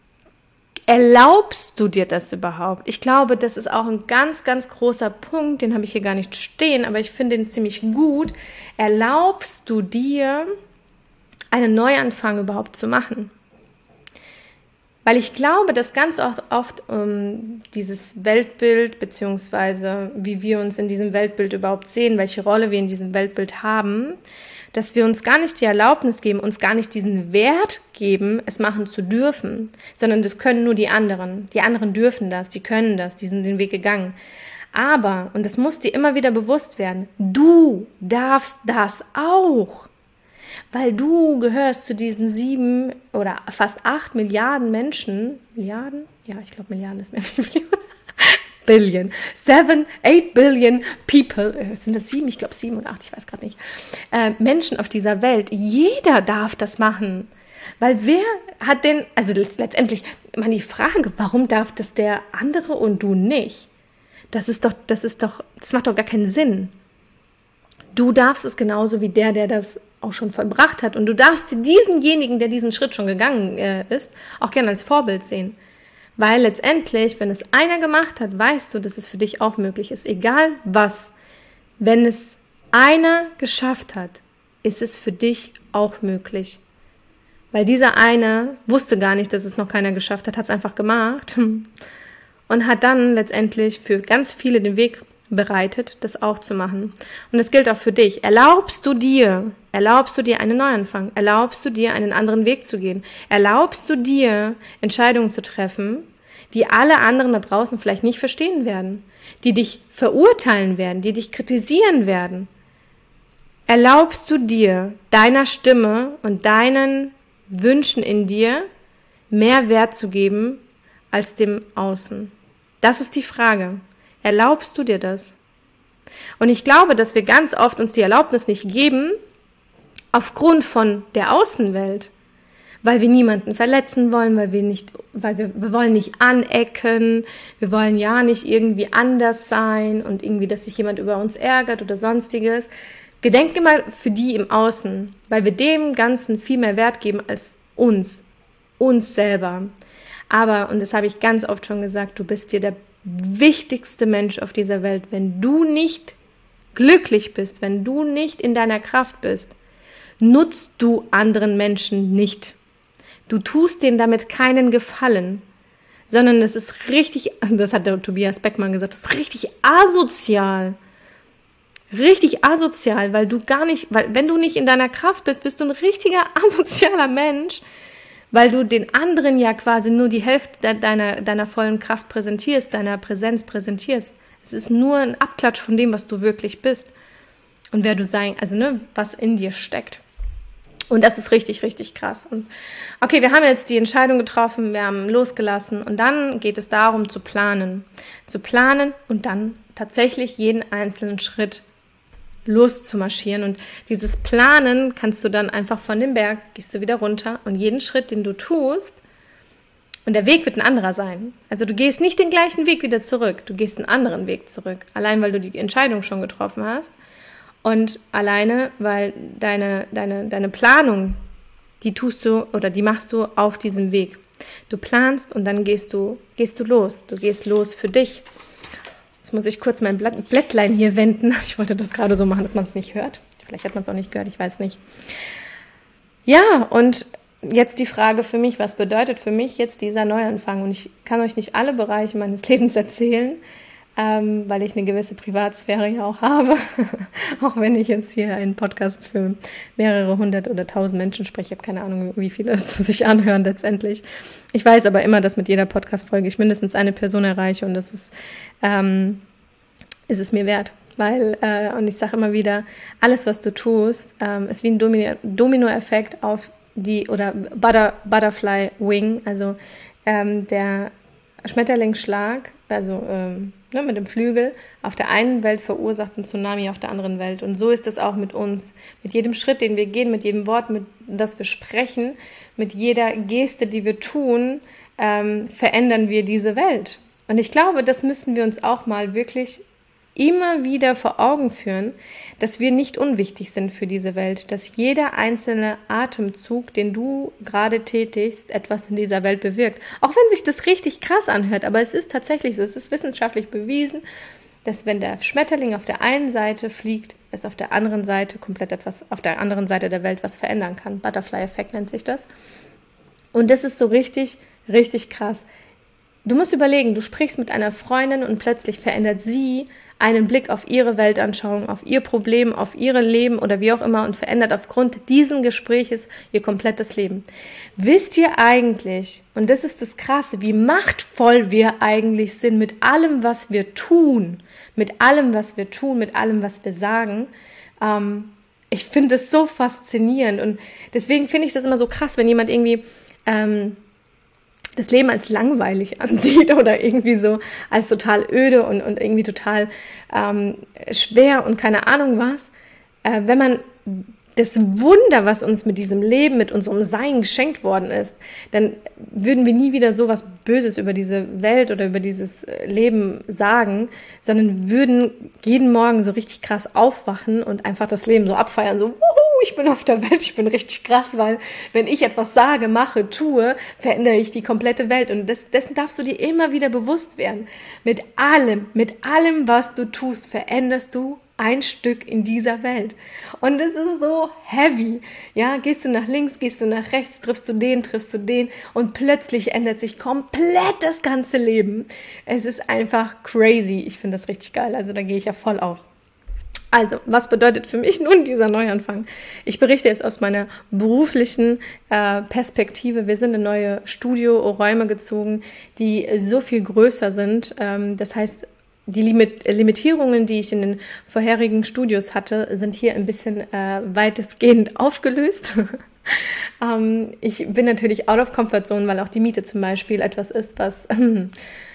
erlaubst du dir das überhaupt? Ich glaube, das ist auch ein ganz, ganz großer Punkt, den habe ich hier gar nicht stehen, aber ich finde ihn ziemlich gut. Erlaubst du dir, einen Neuanfang überhaupt zu machen? Weil ich glaube, dass ganz oft, oft um, dieses Weltbild, beziehungsweise wie wir uns in diesem Weltbild überhaupt sehen, welche Rolle wir in diesem Weltbild haben, dass wir uns gar nicht die Erlaubnis geben, uns gar nicht diesen Wert geben, es machen zu dürfen, sondern das können nur die anderen. Die anderen dürfen das, die können das, die sind den Weg gegangen. Aber, und das muss dir immer wieder bewusst werden, du darfst das auch. Weil du gehörst zu diesen sieben oder fast acht Milliarden Menschen, Milliarden? Ja, ich glaube Milliarden ist mehr wie Milliarden. Billion. Seven, eight billion people. Sind das sieben? Ich glaube sieben oder acht, ich weiß gerade nicht. Äh, Menschen auf dieser Welt. Jeder darf das machen. Weil wer hat denn, also letztendlich, man die Frage, warum darf das der andere und du nicht? Das ist doch, das ist doch, das macht doch gar keinen Sinn. Du darfst es genauso wie der, der das auch schon vollbracht hat. Und du darfst diesenjenigen, der diesen Schritt schon gegangen äh, ist, auch gerne als Vorbild sehen. Weil letztendlich, wenn es einer gemacht hat, weißt du, dass es für dich auch möglich ist. Egal was. Wenn es einer geschafft hat, ist es für dich auch möglich. Weil dieser eine wusste gar nicht, dass es noch keiner geschafft hat, hat es einfach gemacht und hat dann letztendlich für ganz viele den Weg bereitet, das auch zu machen. Und das gilt auch für dich. Erlaubst du dir, erlaubst du dir einen Neuanfang? Erlaubst du dir, einen anderen Weg zu gehen? Erlaubst du dir, Entscheidungen zu treffen, die alle anderen da draußen vielleicht nicht verstehen werden, die dich verurteilen werden, die dich kritisieren werden? Erlaubst du dir, deiner Stimme und deinen Wünschen in dir mehr Wert zu geben als dem Außen? Das ist die Frage. Erlaubst du dir das? Und ich glaube, dass wir ganz oft uns die Erlaubnis nicht geben, aufgrund von der Außenwelt, weil wir niemanden verletzen wollen, weil wir nicht, weil wir, wir wollen nicht anecken, wir wollen ja nicht irgendwie anders sein und irgendwie, dass sich jemand über uns ärgert oder sonstiges. Wir denken immer für die im Außen, weil wir dem Ganzen viel mehr Wert geben als uns, uns selber. Aber, und das habe ich ganz oft schon gesagt, du bist dir der wichtigste Mensch auf dieser Welt. Wenn du nicht glücklich bist, wenn du nicht in deiner Kraft bist, nutzt du anderen Menschen nicht. Du tust denen damit keinen Gefallen, sondern es ist richtig, das hat der Tobias Beckmann gesagt, das ist richtig asozial. Richtig asozial, weil du gar nicht, weil wenn du nicht in deiner Kraft bist, bist du ein richtiger asozialer Mensch, weil du den anderen ja quasi nur die Hälfte deiner, deiner vollen Kraft präsentierst, deiner Präsenz präsentierst. Es ist nur ein Abklatsch von dem, was du wirklich bist und wer du sein, also ne, was in dir steckt. Und das ist richtig, richtig krass. Und okay, wir haben jetzt die Entscheidung getroffen, wir haben losgelassen und dann geht es darum zu planen. Zu planen und dann tatsächlich jeden einzelnen Schritt loszumarschieren. Und dieses Planen kannst du dann einfach von dem Berg, gehst du wieder runter und jeden Schritt, den du tust, und der Weg wird ein anderer sein. Also du gehst nicht den gleichen Weg wieder zurück, du gehst einen anderen Weg zurück, allein weil du die Entscheidung schon getroffen hast und alleine, weil deine, deine, deine Planung, die tust du oder die machst du auf diesem Weg. Du planst und dann gehst du, gehst du los, du gehst los für dich. Jetzt muss ich kurz mein Blatt, Blättlein hier wenden. Ich wollte das gerade so machen, dass man es nicht hört. Vielleicht hat man es auch nicht gehört, ich weiß nicht. Ja, und jetzt die Frage für mich, was bedeutet für mich jetzt dieser Neuanfang? Und ich kann euch nicht alle Bereiche meines Lebens erzählen, ähm, weil ich eine gewisse Privatsphäre ja auch habe. Auch wenn ich jetzt hier einen Podcast für mehrere hundert oder tausend Menschen spreche. Ich habe keine Ahnung, wie viele es sich anhören letztendlich. Ich weiß aber immer, dass mit jeder Podcast-Folge ich mindestens eine Person erreiche und das ist, ähm, ist es mir wert. Weil, äh, und ich sage immer wieder, alles, was du tust, ähm, ist wie ein Domino- Domino-Effekt auf die, oder Butter, Butterfly Wing, also ähm, der Schmetterlingsschlag, also ähm, ne, mit dem Flügel, auf der einen Welt verursacht einen Tsunami auf der anderen Welt. Und so ist es auch mit uns. Mit jedem Schritt, den wir gehen, mit jedem Wort, mit das wir sprechen, mit jeder Geste, die wir tun, ähm, verändern wir diese Welt. Und ich glaube, das müssen wir uns auch mal wirklich immer wieder vor Augen führen, dass wir nicht unwichtig sind für diese Welt, dass jeder einzelne Atemzug, den du gerade tätigst, etwas in dieser Welt bewirkt. Auch wenn sich das richtig krass anhört, aber es ist tatsächlich so, es ist wissenschaftlich bewiesen, dass wenn der Schmetterling auf der einen Seite fliegt, es auf der anderen Seite komplett etwas, auf der anderen Seite der Welt was verändern kann. Butterfly-Effekt nennt sich das. Und das ist so richtig, richtig krass. Du musst überlegen, du sprichst mit einer Freundin und plötzlich verändert sie einen Blick auf ihre Weltanschauung, auf ihr Problem, auf ihr Leben oder wie auch immer und verändert aufgrund dieses Gespräches ihr komplettes Leben. Wisst ihr eigentlich, und das ist das Krasse, wie machtvoll wir eigentlich sind mit allem, was wir tun, mit allem, was wir tun, mit allem, was wir sagen. Ähm, ich finde es so faszinierend und deswegen finde ich das immer so krass, wenn jemand irgendwie ähm, das Leben als langweilig ansieht oder irgendwie so als total öde und, und irgendwie total ähm, schwer und keine Ahnung was. Äh, wenn man das Wunder, was uns mit diesem Leben, mit unserem Sein geschenkt worden ist, dann würden wir nie wieder so was Böses über diese Welt oder über dieses Leben sagen, sondern würden jeden Morgen so richtig krass aufwachen und einfach das Leben so abfeiern, so, wuhu, ich bin auf der Welt, ich bin richtig krass, weil wenn ich etwas sage, mache, tue, verändere ich die komplette Welt und das, dessen darfst du dir immer wieder bewusst werden. Mit allem, mit allem, was du tust, veränderst du ein Stück in dieser Welt. Und es ist so heavy. Ja, gehst du nach links, gehst du nach rechts, triffst du den, triffst du den und plötzlich ändert sich komplett das ganze Leben. Es ist einfach crazy. Ich finde das richtig geil. Also da gehe ich ja voll auf. Also, was bedeutet für mich nun dieser Neuanfang? Ich berichte jetzt aus meiner beruflichen äh, Perspektive. Wir sind in neue Studioräume gezogen, die so viel größer sind. Ähm, das heißt, die Limit- Limitierungen, die ich in den vorherigen Studios hatte, sind hier ein bisschen äh, weitestgehend aufgelöst. ähm, ich bin natürlich out of comfort zone, weil auch die Miete zum Beispiel etwas ist, was ähm,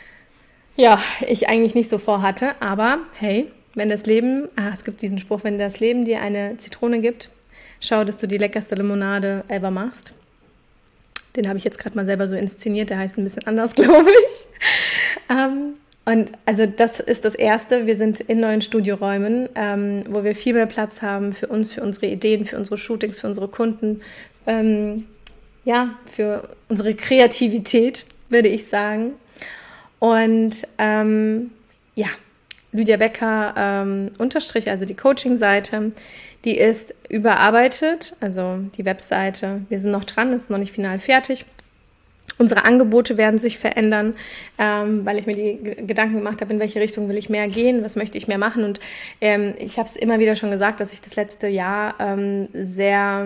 ja, ich eigentlich nicht so vorhatte. Aber hey, wenn das Leben, ah, es gibt diesen Spruch, wenn das Leben dir eine Zitrone gibt, schau, dass du die leckerste Limonade ever machst. Den habe ich jetzt gerade mal selber so inszeniert, der heißt ein bisschen anders, glaube ich. ähm, Und also das ist das Erste, wir sind in neuen Studioräumen, ähm, wo wir viel mehr Platz haben für uns, für unsere Ideen, für unsere Shootings, für unsere Kunden, ähm, ja, für unsere Kreativität, würde ich sagen. Und ähm, ja, Lydia Becker ähm, Unterstrich, also die Coaching-Seite, die ist überarbeitet, also die Webseite, wir sind noch dran, ist noch nicht final fertig. Unsere Angebote werden sich verändern, ähm, weil ich mir die G- Gedanken gemacht habe, in welche Richtung will ich mehr gehen, was möchte ich mehr machen. Und ähm, ich habe es immer wieder schon gesagt, dass ich das letzte Jahr ähm, sehr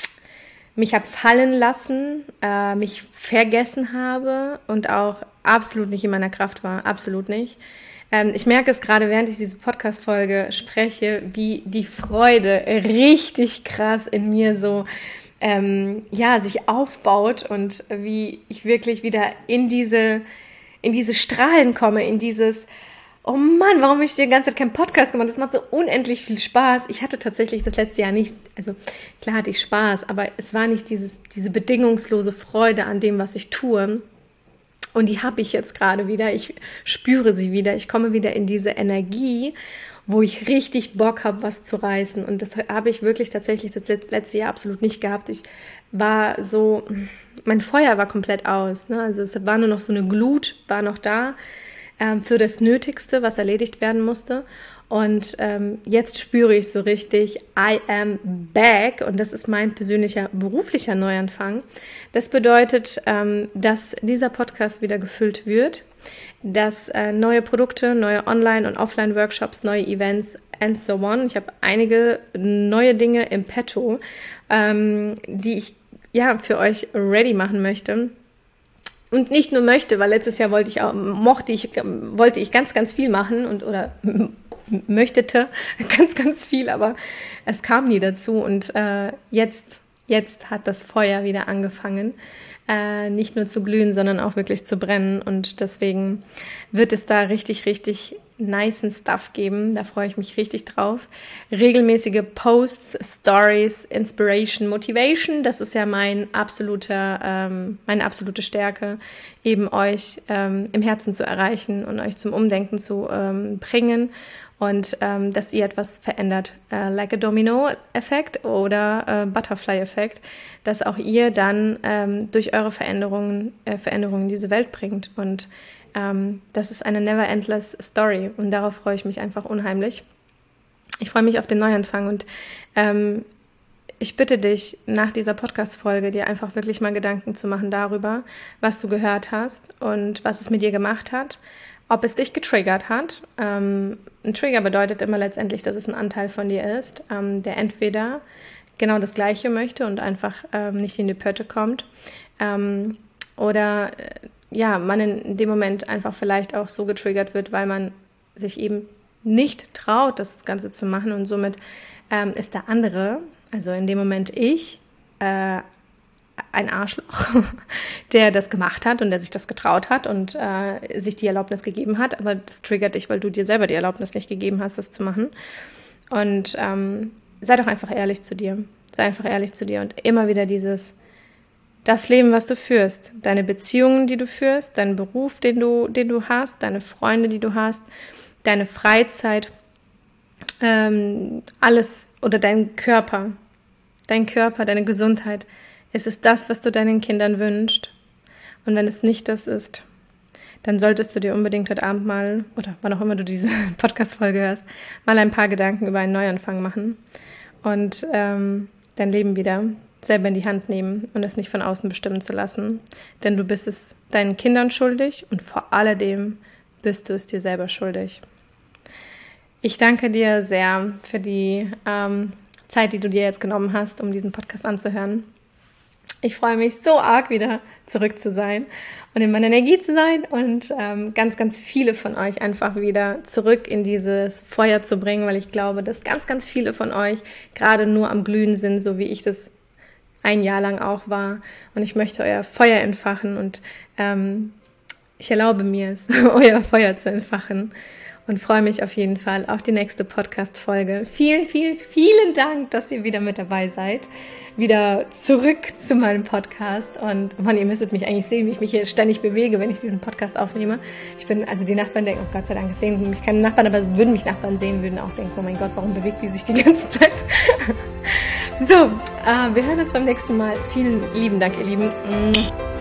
mich habe fallen lassen, äh, mich vergessen habe und auch absolut nicht in meiner Kraft war, absolut nicht. Ähm, ich merke es gerade, während ich diese Podcast-Folge spreche, wie die Freude richtig krass in mir so Ähm, ja, sich aufbaut und wie ich wirklich wieder in diese, in diese Strahlen komme, in dieses, oh Mann, warum habe ich die ganze Zeit keinen Podcast gemacht? Das macht so unendlich viel Spaß. Ich hatte tatsächlich das letzte Jahr nicht, also klar hatte ich Spaß, aber es war nicht dieses, diese bedingungslose Freude an dem, was ich tue. Und die habe ich jetzt gerade wieder. Ich spüre sie wieder. Ich komme wieder in diese Energie, wo ich richtig Bock habe, was zu reißen. Und das habe ich wirklich tatsächlich das letzte Jahr absolut nicht gehabt. Ich war so, mein Feuer war komplett aus. Ne? Also es war nur noch so eine Glut, war noch da ähm, für das Nötigste, was erledigt werden musste. Und ähm, jetzt spüre ich so richtig, I am back. Und das ist mein persönlicher beruflicher Neuanfang. Das bedeutet, ähm, dass dieser Podcast wieder gefüllt wird, dass äh, neue Produkte, neue Online- und Offline-Workshops, neue Events and so on. Ich habe einige neue Dinge im Petto, ähm, die ich ja für euch ready machen möchte. Und nicht nur möchte, weil letztes Jahr wollte ich auch, mochte ich, wollte ich ganz, ganz viel machen und oder möchtete ganz, ganz viel, aber es kam nie dazu. Und äh, jetzt, jetzt hat das Feuer wieder angefangen, äh, nicht nur zu glühen, sondern auch wirklich zu brennen. Und deswegen wird es da richtig, richtig nicen Stuff geben. Da freue ich mich richtig drauf. Regelmäßige Posts, Stories, Inspiration, Motivation. Das ist ja mein absoluter, ähm, meine absolute Stärke, eben euch ähm, im Herzen zu erreichen und euch zum Umdenken zu ähm, bringen. Und ähm, dass ihr etwas verändert, äh, like a Domino-Effekt oder äh, Butterfly-Effekt, dass auch ihr dann ähm, durch eure Veränderungen, äh, Veränderungen in diese Welt bringt. Und ähm, das ist eine never endless Story und darauf freue ich mich einfach unheimlich. Ich freue mich auf den Neuanfang und ähm, ich bitte dich, nach dieser Podcast-Folge dir einfach wirklich mal Gedanken zu machen darüber, was du gehört hast und was es mit dir gemacht hat. Ob es dich getriggert hat. Ähm, ein Trigger bedeutet immer letztendlich, dass es ein Anteil von dir ist, ähm, der entweder genau das Gleiche möchte und einfach ähm, nicht in die Pötte kommt. Ähm, oder äh, ja, man in dem Moment einfach vielleicht auch so getriggert wird, weil man sich eben nicht traut, das Ganze zu machen. Und somit ähm, ist der andere, also in dem Moment ich, äh, ein Arschloch, der das gemacht hat und der sich das getraut hat und äh, sich die Erlaubnis gegeben hat, aber das triggert dich, weil du dir selber die Erlaubnis nicht gegeben hast, das zu machen. Und ähm, sei doch einfach ehrlich zu dir. Sei einfach ehrlich zu dir und immer wieder dieses, das Leben, was du führst, deine Beziehungen, die du führst, deinen Beruf, den du, den du hast, deine Freunde, die du hast, deine Freizeit, ähm, alles oder dein Körper, dein Körper, deine Gesundheit. Es ist das, was du deinen Kindern wünschst. Und wenn es nicht das ist, dann solltest du dir unbedingt heute Abend mal, oder wann auch immer du diese Podcast-Folge hörst, mal ein paar Gedanken über einen Neuanfang machen und ähm, dein Leben wieder selber in die Hand nehmen und es nicht von außen bestimmen zu lassen. Denn du bist es deinen Kindern schuldig und vor alledem bist du es dir selber schuldig. Ich danke dir sehr für die ähm, Zeit, die du dir jetzt genommen hast, um diesen Podcast anzuhören. Ich freue mich so arg, wieder zurück zu sein und in meiner Energie zu sein und ähm, ganz, ganz viele von euch einfach wieder zurück in dieses Feuer zu bringen, weil ich glaube, dass ganz, ganz viele von euch gerade nur am Glühen sind, so wie ich das ein Jahr lang auch war. Und ich möchte euer Feuer entfachen und ähm, ich erlaube mir es, euer Feuer zu entfachen. Und freue mich auf jeden Fall auf die nächste Podcast-Folge. Vielen, vielen, vielen Dank, dass ihr wieder mit dabei seid. Wieder zurück zu meinem Podcast. Und Mann, ihr müsstet mich eigentlich sehen, wie ich mich hier ständig bewege, wenn ich diesen Podcast aufnehme. Ich bin, also die Nachbarn denken, oh Gott sei Dank, sehen mich keine Nachbarn, aber würden mich Nachbarn sehen, würden auch denken, oh mein Gott, warum bewegt die sich die ganze Zeit? So, äh, wir hören uns beim nächsten Mal. Vielen lieben Dank, ihr Lieben.